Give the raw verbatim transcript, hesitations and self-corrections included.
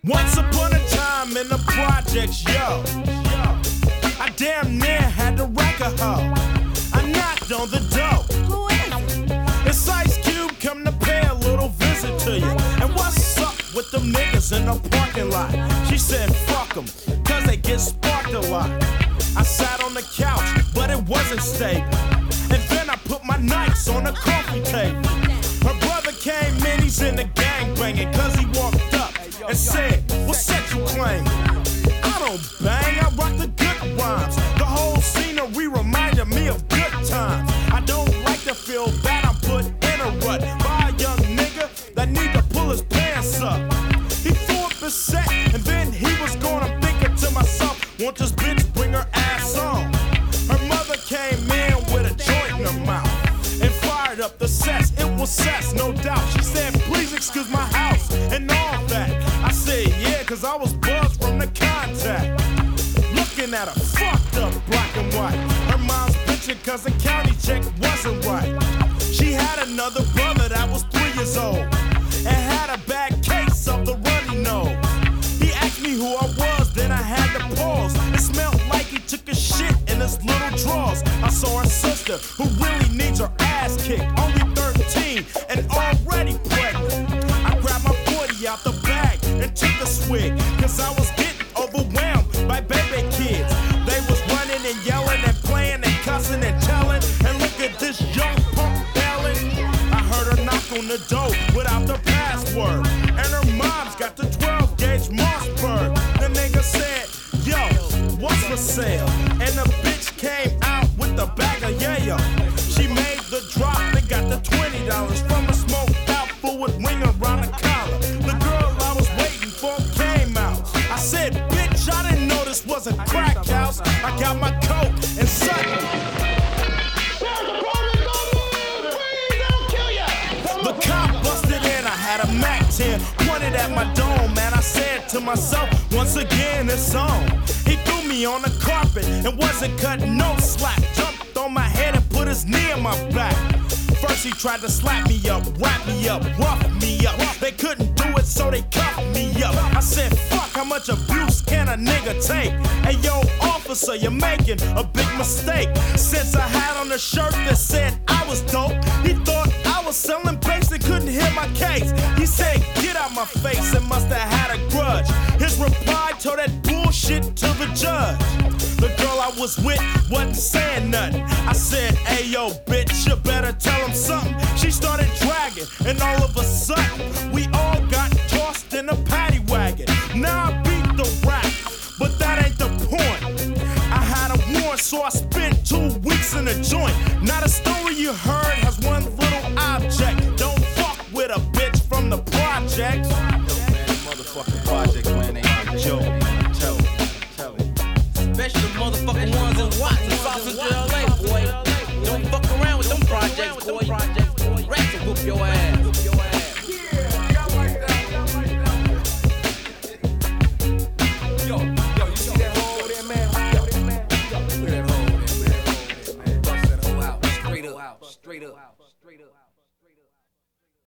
Once upon a time in the projects, yo, I damn near had to wreck a hoe. I knocked on the door. Who is it? It's Ice Cube, come to pay a little visit to you. And what's up with them niggas in the parking lot? She said, fuck them, cause they get sparked a lot. I sat on the couch, but it wasn't stable. And then I put my nights on the coffee table. Her brother came in, he's in the gang banging, cause he walked up and said, what set you claim? I don't bang, I rock the good rhymes. The whole scenery reminded me of good times. I don't like to feel bad, I'm put in a rut by a young nigga that need to pull his pants up. He threw up his set, and then he was gone. I'm thinking to myself, won't this bitch bring her ass on? Her mother came in with a joint in her mouth and fired up the sets. It was sex, no doubt. She said, please excuse my house and all that. I said, yeah, cause I was buzzed from the contact. Looking at her fucked up black and white. Her mom's bitching cause the county check wasn't right. She had another brother that was three years old and had a bad case of the runny nose. He asked me who I was, then I had to pause. It smelled like he took a shit in his little drawers. I saw her sister who really needs her ass kicked, only thirteen and already pregnant. I grabbed my forty out the bag and took a swig, cause I was getting overwhelmed by baby kids. They was running and yelling and playing and cussing and telling, and look at this young punk belling. I heard her knock on the door without the password, and her mom's got the twelve gauge Mossberg. The nigga said, yo, what's for sale? And the bitch came out with the bag of yayo. She made the drop and got the twenty dollars from a smoked out forward wing around the collar. The girl I was waiting for came out. I said, bitch, I didn't know this was a crack house. I got my coat and suddenly the cop busted in. I had a Mac ten pointed at my dome, and I said to myself, once again it's on. He threw me on the carpet and wasn't cutting no slack. Jumped on my head and put his knee in my back. First he tried to slap me up, wrap me up, rough me up. They couldn't do it, so they cuffed me up. I said, fuck, how much abuse can a nigga take? Hey yo, officer, you're making a big mistake. Since I had on a shirt that said I was dope, he thought I was selling bass and couldn't hear my case. He said, get out my face, and must have had a grudge. His reply told that bullshit to the judge. The girl I was with wasn't saying nothing. I said, hey yo, bitch, you better tell him something. She started dragging, and all of a sudden, we all got tossed in a paddy wagon. Now I beat the rap, but that ain't the point. I had a warrant, so I spent two weeks in a joint. Now the story you heard has one little object. Don't fuck with a bitch from the projects. Yo, man, motherfucking projects, man, ain't no joke. Tell it, tell it. Especially the motherfucking ones in Watson, South Central L A, boy. Don't fuck around with them projects, boy. Rats will whoop your ass.